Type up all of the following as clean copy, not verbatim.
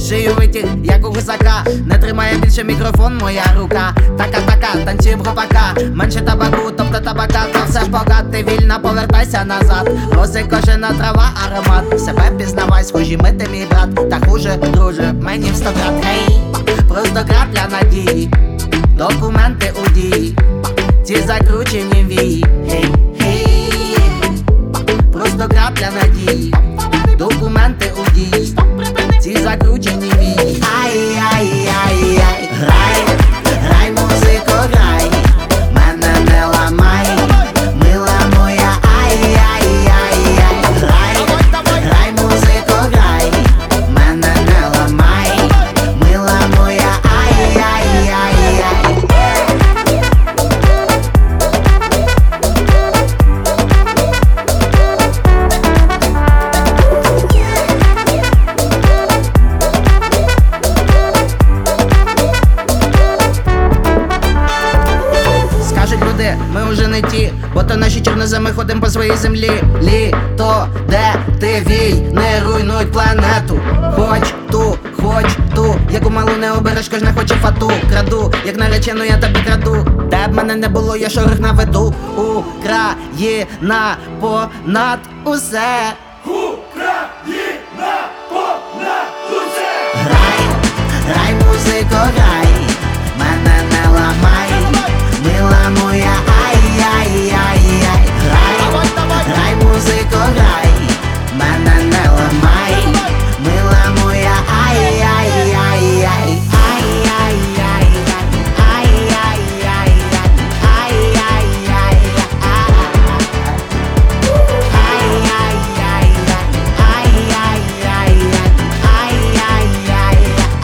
шию витяг, як у гусака. Не тримає більше мікрофон, моя рука. Така, танцює в гопака. Менше табаку, тобто табака, та все пока ти вільна, повертайся назад. Роси кожена трава, аромат. Себе пізнавай, схожі ми ти мій брат. Та хуже, друже, мені в 100 крат. Гей, просто крапля надії, документи у дії, ці закручені вії. Гей, гей, просто крапля надії, документи у дії, ці закручені вії. Ай-яй-яй-яй, грай, грай, музико, грай, мене не ламай, мила моя, ай-яй-яй-яй, грай, грай, музико, грай, мене не ламай, мила моя, ай-яй-яй-яй. Скажуть люди, ми вже не ті, бо то наші чорноземи ходим по своїй землі. Літо, де ти вій, не руйнуй планету. Хоч ту, яку малу не обереш, кожна хоче фату. Краду, як наречену я тебе краду. Де б мене не було, я шорох наведу. Україна понад усе. Україна понад усе! Грай, грай, музико, грай, мене не ламай, мила моя, ай-яй-яй-яй. Грай, грай, музико, грай, мене не ламай, мила моя, ай-яй-яй-яй. Ай-яй-яй-яй, ай-яй-яй-яй, ай-яй-яй-яй, ай-яй-яй-яй, ай-яй-яй-яй, ай-яй-яй-яй.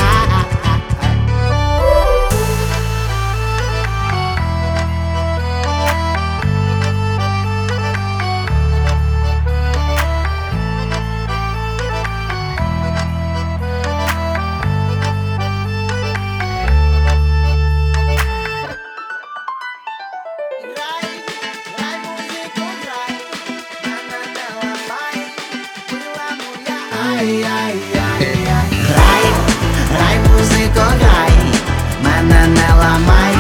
Грай, грай, музику, грай, мене не ламай, мила моя, ай-яй-яй-яй. Грай, грай, музику, грай, мене не ламай.